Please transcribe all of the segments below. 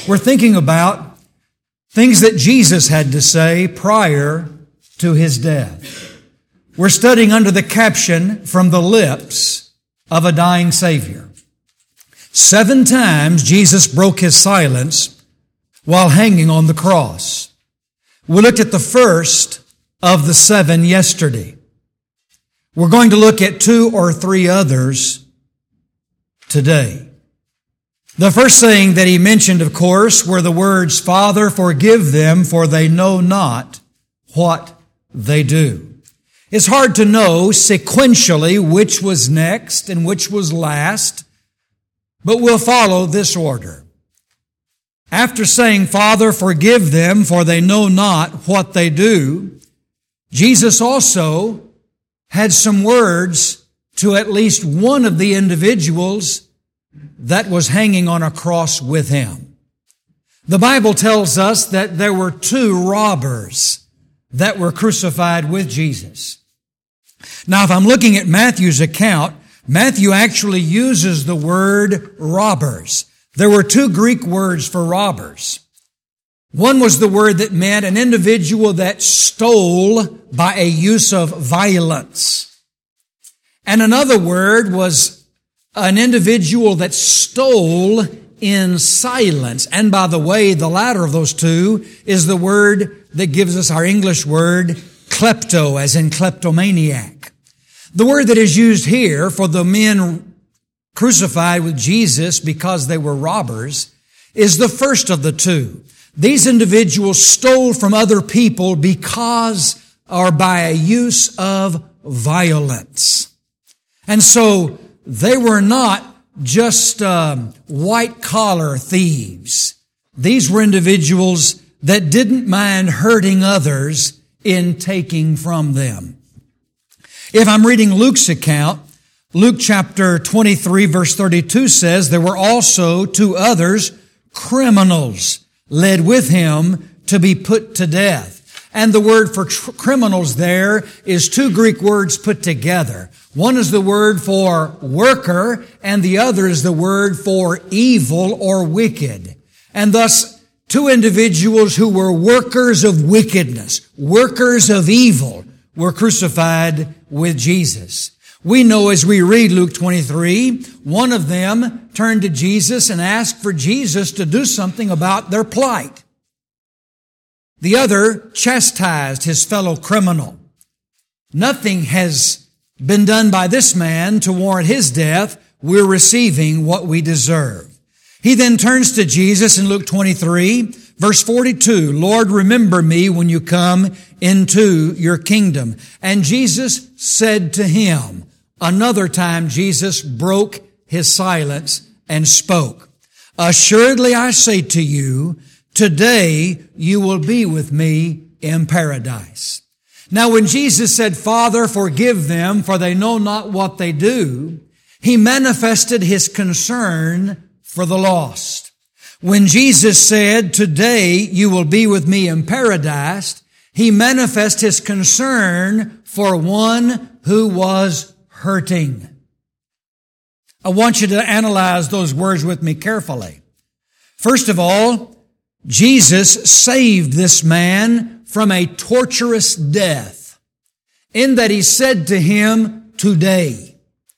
We're thinking about things that Jesus had to say prior to His death. We're studying under the caption, From the Lips of a Dying Savior. 7 times Jesus broke His silence while hanging on the cross. We looked at the first of the 7 yesterday. We're going to look at 2 or 3 others today. The first saying that He mentioned, of course, were the words, Father, forgive them, for they know not what they do. It's hard to know sequentially which was next and which was last, but we'll follow this order. After saying, Father, forgive them, for they know not what they do, Jesus also had some words to at least one of the individuals that was hanging on a cross with Him. The Bible tells us that there were 2 robbers that were crucified with Jesus. Now, if I'm looking at Matthew's account, Matthew actually uses the word robbers. There were 2 Greek words for robbers. One was the word that meant an individual that stole by a use of violence. And another word was an individual that stole in silence. And by the way, the latter of those 2 is the word that gives us our English word klepto, as in kleptomaniac. The word that is used here for the men crucified with Jesus because they were robbers is the first of the 2. These individuals stole from other people because or by a use of violence. And so they were not just white-collar thieves. These were individuals that didn't mind hurting others in taking from them. If I'm reading Luke's account, Luke chapter 23 verse 32 says, there were also 2 others, criminals, led with Him to be put to death. And the word for criminals there is 2 Greek words put together. One is the word for worker, and the other is the word for evil or wicked. And thus, 2 individuals who were workers of wickedness, workers of evil, were crucified with Jesus. We know as we read Luke 23, one of them turned to Jesus and asked for Jesus to do something about their plight. The other chastised his fellow criminal. Nothing has been done by this man to warrant his death. We're receiving what we deserve. He then turns to Jesus in Luke 23, verse 42, Lord, remember me when you come into your kingdom. And Jesus said to him, another time Jesus broke his silence and spoke, assuredly I say to you, today you will be with me in paradise. Now when Jesus said, Father, forgive them, for they know not what they do, He manifested His concern for the lost. When Jesus said, today you will be with me in paradise, He manifested His concern for one who was hurting. I want you to analyze those words with me carefully. First of all, Jesus saved this man from a torturous death in that He said to him, today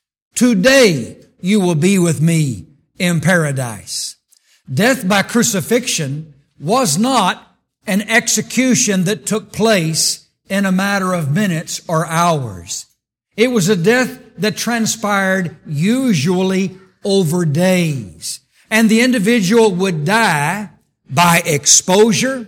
you will be with me in paradise. Death by crucifixion was not an execution that took place in a matter of minutes or hours. It was a death that transpired usually over days. And the individual would die by exposure,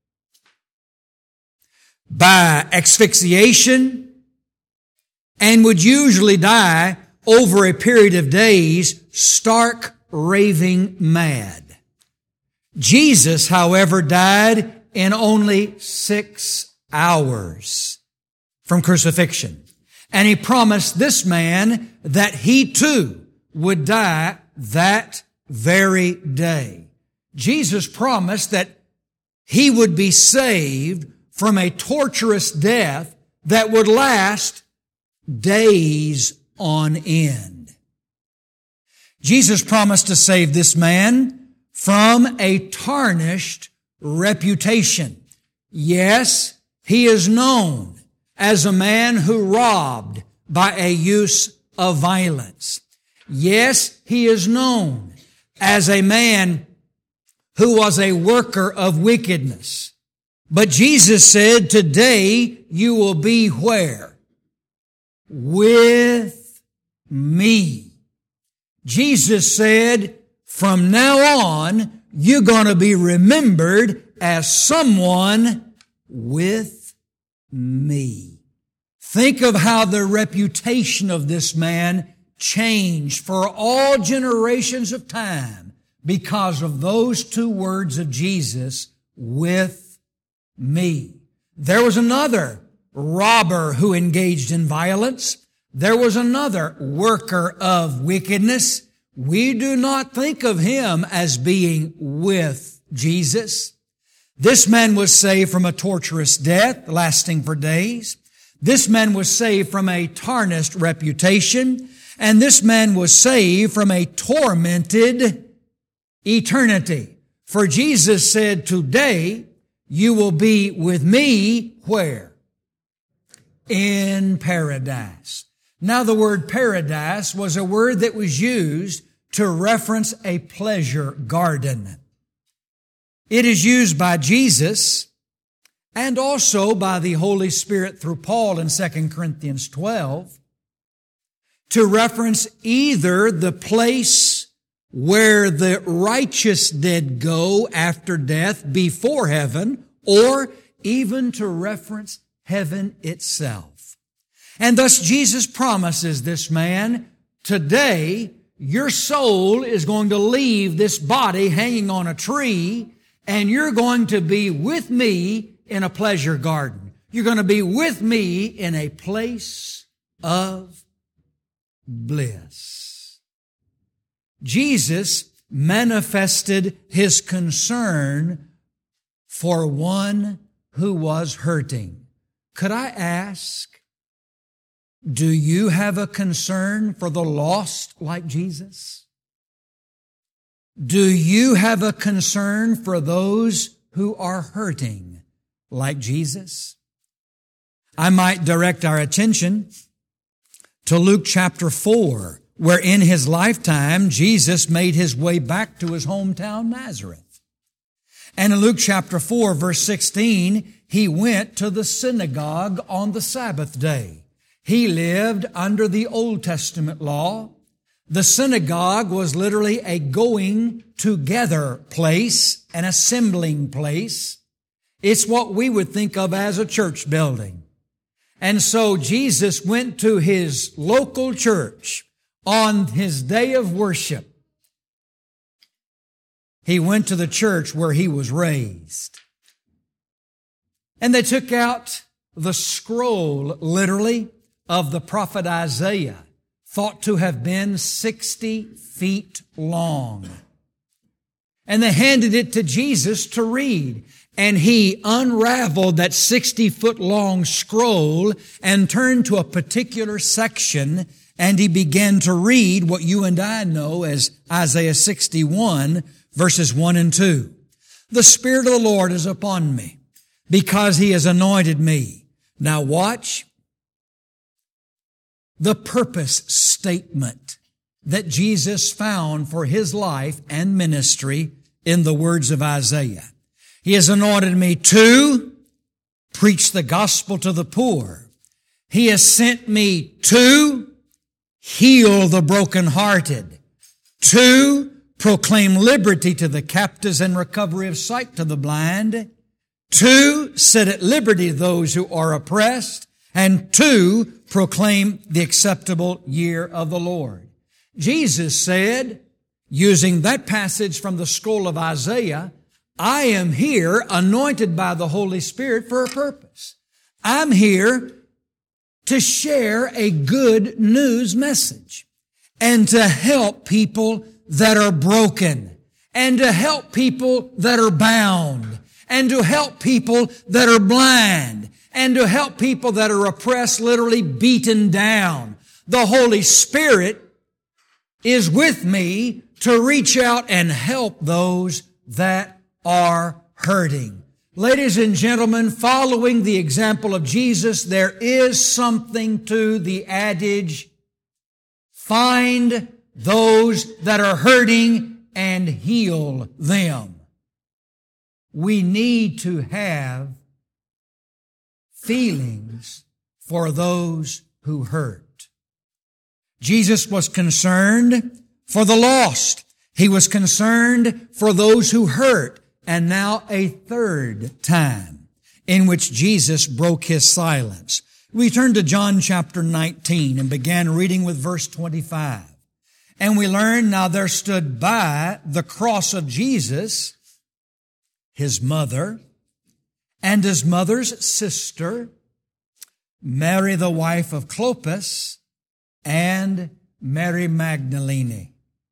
by asphyxiation, and would usually die over a period of days, stark raving mad. Jesus, however, died in only 6 hours from crucifixion. And He promised this man that he too would die that very day. Jesus promised that he would be saved from a torturous death that would last days on end. Jesus promised to save this man from a tarnished reputation. Yes, he is known as a man who robbed by a use of violence. Yes, he is known as a man who was a worker of wickedness. But Jesus said, today you will be where? With me. Jesus said, from now on, you're going to be remembered as someone with me. Think of how the reputation of this man changed for all generations of time because of those two words of Jesus, with me. There was another robber who engaged in violence. There was another worker of wickedness. We do not think of him as being with Jesus. This man was saved from a torturous death lasting for days. This man was saved from a tarnished reputation. And this man was saved from a tormented eternity. For Jesus said, today you will be with me where? In paradise. Now the word paradise was a word that was used to reference a pleasure garden. It is used by Jesus and also by the Holy Spirit through Paul in 2 Corinthians 12 to reference either the place where the righteous did go after death before heaven, or even to reference heaven itself. And thus Jesus promises this man, today your soul is going to leave this body hanging on a tree, and you're going to be with me in a pleasure garden. You're going to be with me in a place of bliss. Jesus manifested his concern for one who was hurting. Could I ask, do you have a concern for the lost like Jesus? Do you have a concern for those who are hurting like Jesus? I might direct our attention to Luke chapter 4, where in his lifetime, Jesus made his way back to his hometown, Nazareth. And in Luke chapter 4, verse 16, he went to the synagogue on the Sabbath day. He lived under the Old Testament law. The synagogue was literally a going together place, an assembling place. It's what we would think of as a church building. And so Jesus went to his local church on his day of worship. He went to the church where he was raised. And they took out the scroll, literally, of the prophet Isaiah, thought to have been 60 feet long. And they handed it to Jesus to read. And he unraveled that 60-foot long scroll and turned to a particular section, and he began to read what you and I know as Isaiah 61, verses 1 and 2. The Spirit of the Lord is upon me, because he has anointed me. Now watch the purpose statement that Jesus found for his life and ministry in the words of Isaiah. He has anointed me to preach the gospel to the poor. He has sent me to heal the brokenhearted, to proclaim liberty to the captives and recovery of sight to the blind, to set at liberty those who are oppressed, and to proclaim the acceptable year of the Lord. Jesus said, using that passage from the scroll of Isaiah, I am here anointed by the Holy Spirit for a purpose. I'm here to share a good news message and to help people that are broken and to help people that are bound and to help people that are blind and to help people that are oppressed, literally beaten down. The Holy Spirit is with me to reach out and help those that are hurting. Ladies and gentlemen, following the example of Jesus, there is something to the adage, find those that are hurting and heal them. We need to have feelings for those who hurt. Jesus was concerned for the lost. He was concerned for those who hurt. And now a third time in which Jesus broke His silence. We turn to John chapter 19 and began reading with verse 25. And we learn, now there stood by the cross of Jesus His mother and His mother's sister, Mary the wife of Clopas, and Mary Magdalene.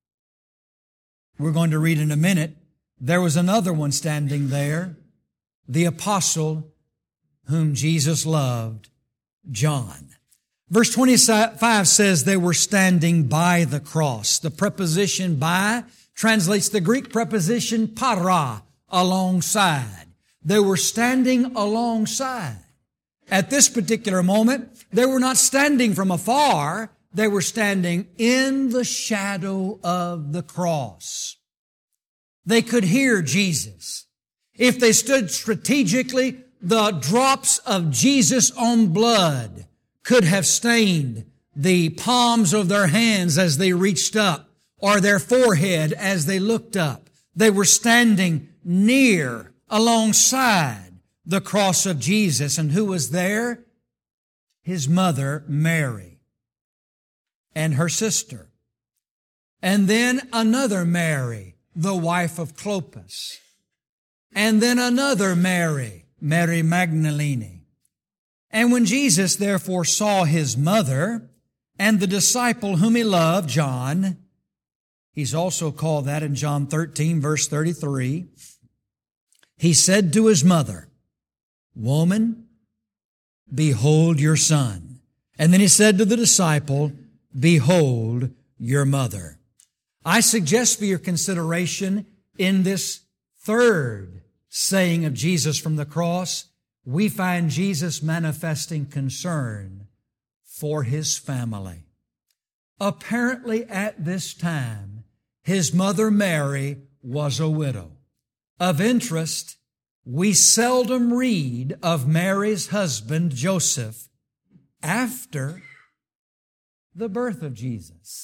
We're going to read in a minute. There was another one standing there, the apostle whom Jesus loved, John. Verse 25 says they were standing by the cross. The preposition by translates the Greek preposition para, alongside. They were standing alongside. At this particular moment, they were not standing from afar. They were standing in the shadow of the cross. They could hear Jesus. If they stood strategically, the drops of Jesus' own blood could have stained the palms of their hands as they reached up, or their forehead as they looked up. They were standing near, alongside the cross of Jesus. And who was there? His mother, Mary, and her sister. And then another Mary, the wife of Clopas. And then another Mary, Mary Magdalene. And when Jesus therefore saw His mother and the disciple whom He loved, John, He's also called that in John 13, verse 33, He said to His mother, Woman, behold your son. And then He said to the disciple, Behold your mother. I suggest for your consideration in this third saying of Jesus from the cross, we find Jesus manifesting concern for His family. Apparently at this time, His mother Mary was a widow. Of interest, we seldom read of Mary's husband Joseph after the birth of Jesus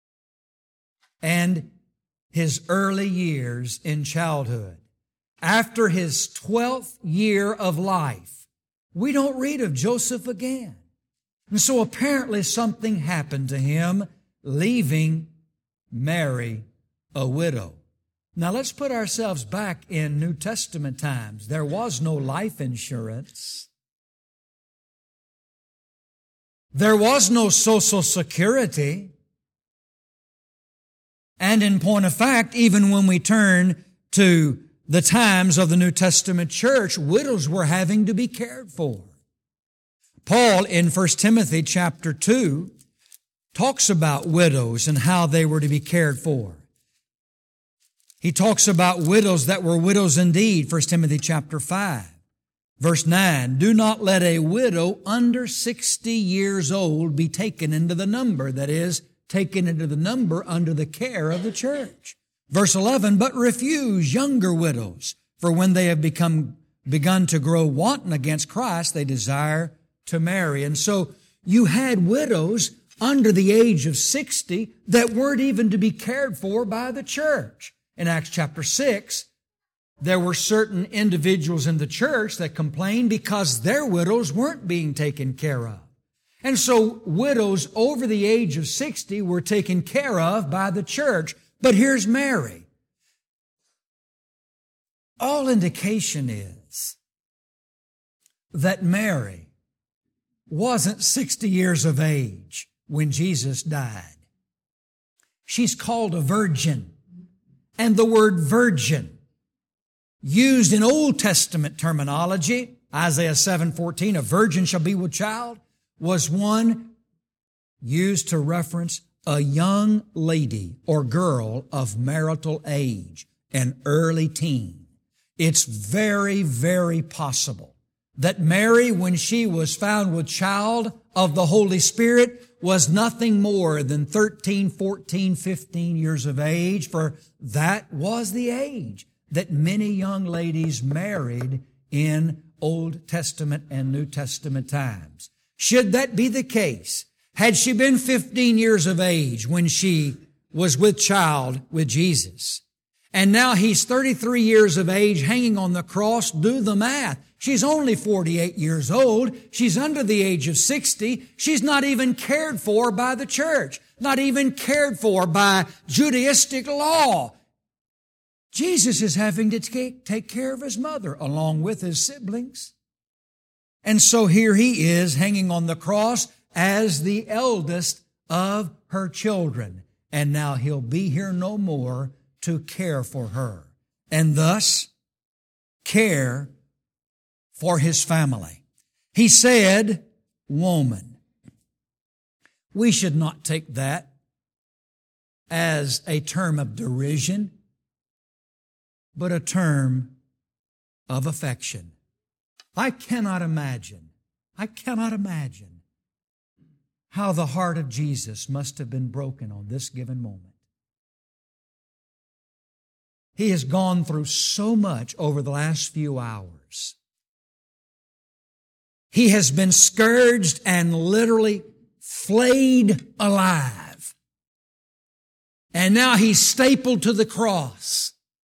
and His early years in childhood. After His 12th year of life, we don't read of Joseph again. And so apparently something happened to him, leaving Mary a widow. Now let's put ourselves back in New Testament times. There was no life insurance. There was no Social Security. And in point of fact, even when we turn to the times of the New Testament church, widows were having to be cared for. Paul in 1 Timothy chapter 2 talks about widows and how they were to be cared for. He talks about widows that were widows indeed, 1 Timothy chapter 5. Verse 9, do not let a widow under 60 years old be taken into the number, that is, taken into the number under the care of the church. Verse 11, but refuse younger widows, for when they have begun to grow wanton against Christ, they desire to marry. And so you had widows under the age of 60 that weren't even to be cared for by the church. In Acts chapter 6, there were certain individuals in the church that complained because their widows weren't being taken care of. And so widows over the age of 60 were taken care of by the church. But here's Mary. All indication is that Mary wasn't 60 years of age when Jesus died. She's called a virgin. And the word virgin, used in Old Testament terminology, Isaiah 7:14, a virgin shall be with child, was one used to reference a young lady or girl of marital age, an early teen, it's very, very possible that Mary, when she was found with child of the Holy Spirit, was nothing more than 13, 14, 15 years of age, for that was the age that many young ladies married in Old Testament and New Testament times. Should that be the case, had she been 15 years of age when she was with child with Jesus, and now he's 33 years of age hanging on the cross, do the math. She's only 48 years old. She's under the age of 60. She's not even cared for by the church, not even cared for by Judaistic law. Jesus is having to take care of his mother along with his siblings. And so here he is hanging on the cross as the eldest of her children. And now he'll be here no more to care for her, and thus care for his family. He said, woman. We should not take that as a term of derision, but a term of affection. I cannot imagine how the heart of Jesus must have been broken on this given moment. He has gone through so much over the last few hours. He has been scourged and literally flayed alive. And now he's stapled to the cross.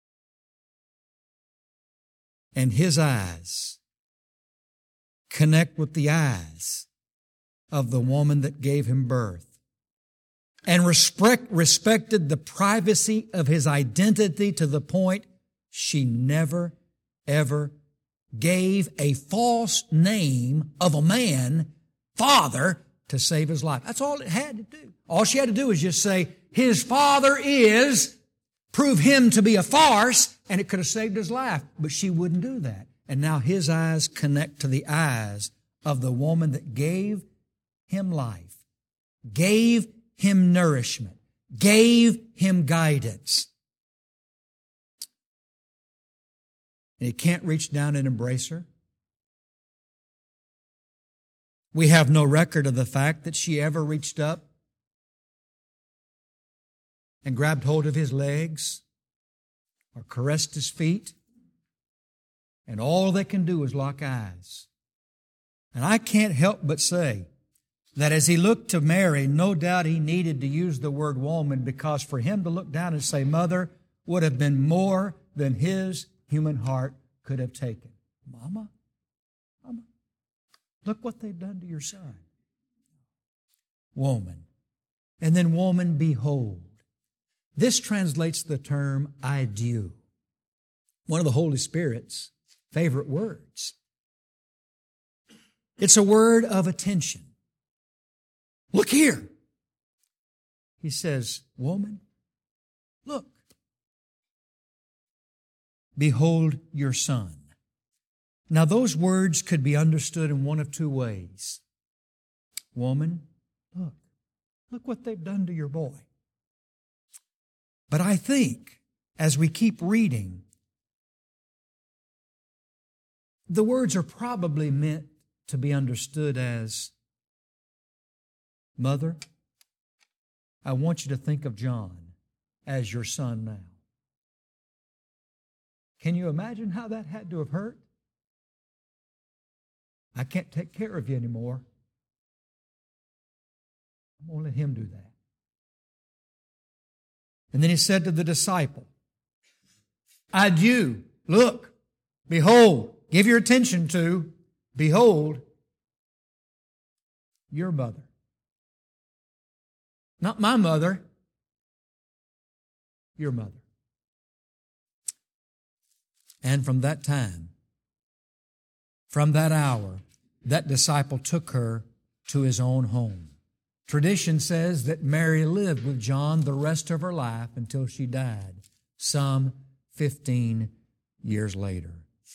And his eyes connect with the eyes of the woman that gave him birth, and respected the privacy of his identity to the point she never, ever gave a false name of a man, father, to save his life. That's all it had to do. All she had to do was just say, his father is, prove him to be a farce, and it could have saved his life. But she wouldn't do that. And now his eyes connect to the eyes of the woman that gave him life, gave him nourishment, gave him guidance. And he can't reach down and embrace her. We have no record of the fact that she ever reached up and grabbed hold of his legs or caressed his feet. And all they can do is lock eyes. And I can't help but say that as he looked to Mary, no doubt he needed to use the word woman, because for him to look down and say mother would have been more than his human heart could have taken. Mama, look what they've done to your son. Woman. And then woman, behold. This translates the term adieu, one of the Holy Spirit's favorite words. It's a word of attention. Look here. He says, woman, look. Behold your son. Now those words could be understood in one of two ways. Woman, look. Look what they've done to your boy. But I think, as we keep reading, the words are probably meant to be understood as, mother, I want you to think of John as your son now. Can you imagine how that had to have hurt? I can't take care of you anymore. I'm going to let him do that. And then he said to the disciple, adieu, look, behold, give your attention to, behold, your mother. Not my mother, your mother. And from that time, from that hour, that disciple took her to his own home. Tradition says that Mary lived with John the rest of her life until she died, some 15 years later.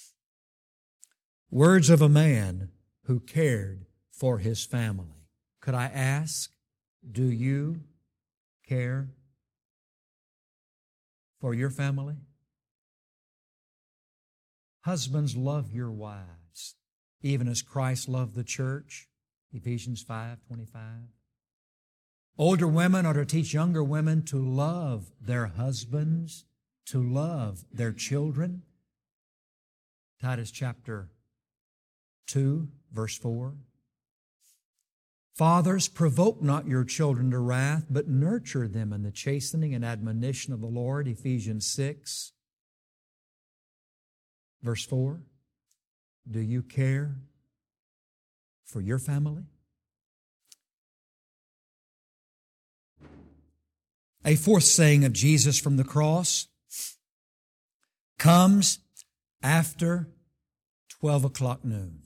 Words of a man who cared for his family. Could I ask, do you care for your family? Husbands, love your wives, even as Christ loved the church, Ephesians 5:25. Older women are to teach younger women to love their husbands, to love their children. Titus chapter 2, verse 4. Fathers, provoke not your children to wrath, but nurture them in the chastening and admonition of the Lord, Ephesians 6, verse 4. Do you care for your family? A fourth saying of Jesus from the cross comes after 12 o'clock noon.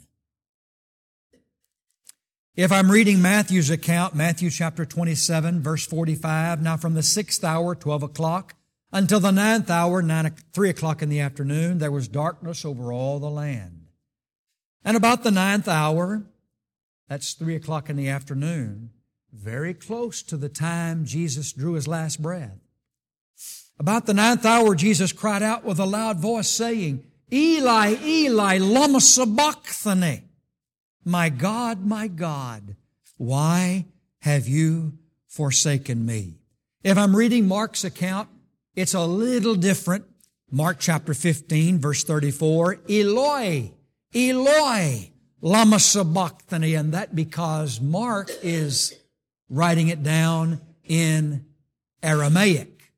If I'm reading Matthew's account, Matthew chapter 27, verse 45, now from the 6th hour, 12 o'clock, until the 9th hour, 3 o'clock in the afternoon, there was darkness over all the land. And about the 9th hour, that's 3 o'clock in the afternoon, very close to the time Jesus drew His last breath. About the 9th hour, Jesus cried out with a loud voice, saying, Eli, Eli, lama sabachthani. My God, why have you forsaken me? If I'm reading Mark's account, it's a little different. Mark chapter 15, verse 34, Eloi, Eloi, lama sabachthani. And that because Mark is writing it down in Aramaic.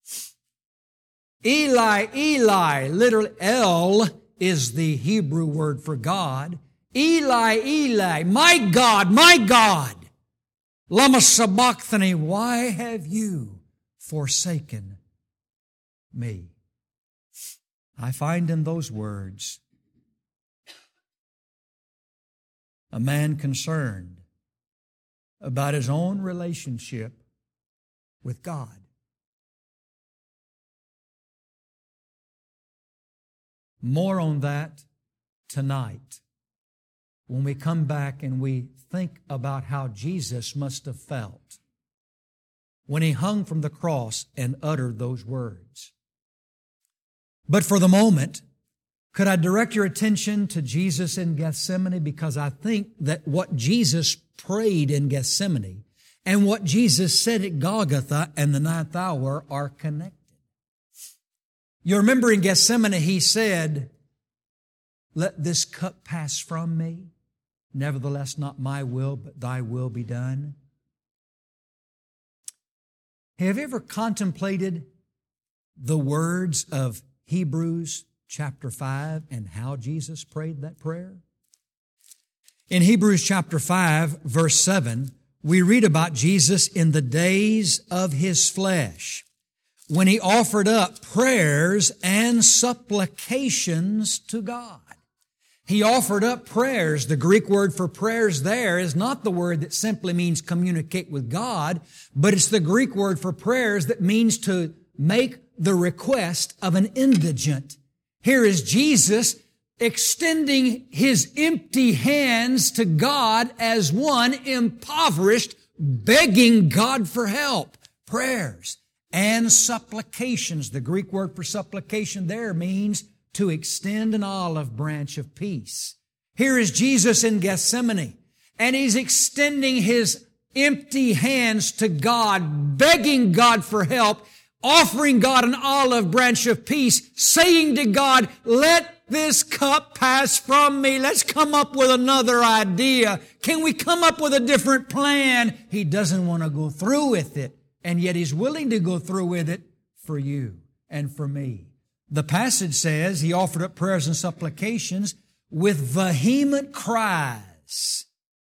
Eli, Eli, literally El is the Hebrew word for God. Eli, Eli, my God, lama sabachthani, why have you forsaken me? I find in those words a man concerned about his own relationship with God. More on that tonight when we come back and we think about how Jesus must have felt when He hung from the cross and uttered those words. But for the moment, could I direct your attention to Jesus in Gethsemane? Because I think that what Jesus prayed in Gethsemane and what Jesus said at Golgotha and the 9th hour are connected. You remember in Gethsemane He said, let this cup pass from me. Nevertheless, not my will, but Thy will be done. Have you ever contemplated the words of Hebrews chapter 5 and how Jesus prayed that prayer? In Hebrews chapter 5, verse 7, we read about Jesus in the days of His flesh, when He offered up prayers and supplications to God. He offered up prayers. The Greek word for prayers there is not the word that simply means communicate with God, but it's the Greek word for prayers that means to make the request of an indigent. Here is Jesus extending His empty hands to God as one impoverished, begging God for help. Prayers and supplications. The Greek word for supplication there means to extend an olive branch of peace. Here is Jesus in Gethsemane, and He's extending His empty hands to God, begging God for help, offering God an olive branch of peace, saying to God, let this cup pass from me. Let's come up with another idea. Can we come up with a different plan? He doesn't want to go through with it, and yet He's willing to go through with it for you and for me. The passage says He offered up prayers and supplications with vehement cries.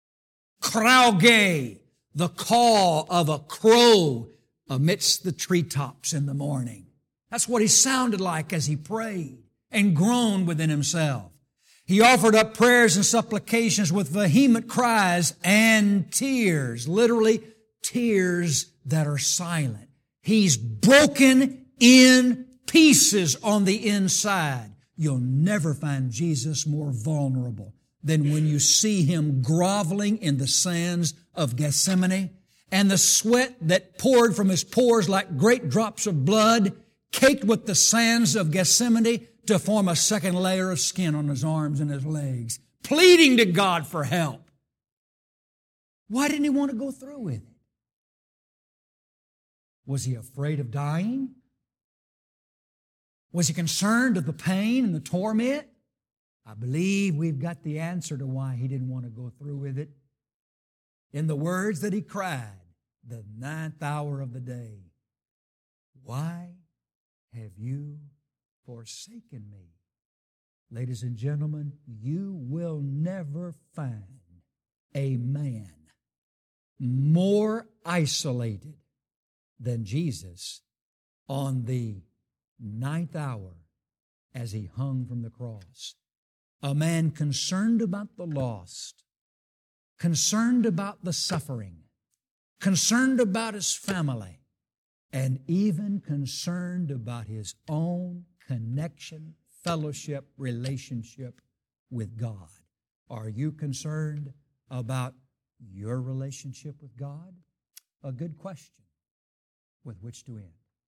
Krauge, the call of a crow amidst the treetops in the morning. That's what He sounded like as He prayed and groaned within Himself. He offered up prayers and supplications with vehement cries and tears, literally tears that are silent. He's broken in pieces on the inside. You'll never find Jesus more vulnerable than when you see Him groveling in the sands of Gethsemane and the sweat that poured from his pores like great drops of blood, caked with the sands of Gethsemane to form a second layer of skin on his arms and his legs, pleading to God for help. Why didn't he want to go through with it? Was he afraid of dying? Was he concerned of the pain and the torment? I believe we've got the answer to why he didn't want to go through with it. In the words that he cried, the 9th hour of the day, why have you forsaken me? Ladies and gentlemen, you will never find a man more isolated than Jesus on the 9th hour as he hung from the cross. A man concerned about the lost, concerned about the suffering, concerned about his family, and even concerned about his own connection, fellowship, relationship with God. Are you concerned about your relationship with God? A good question with which to end.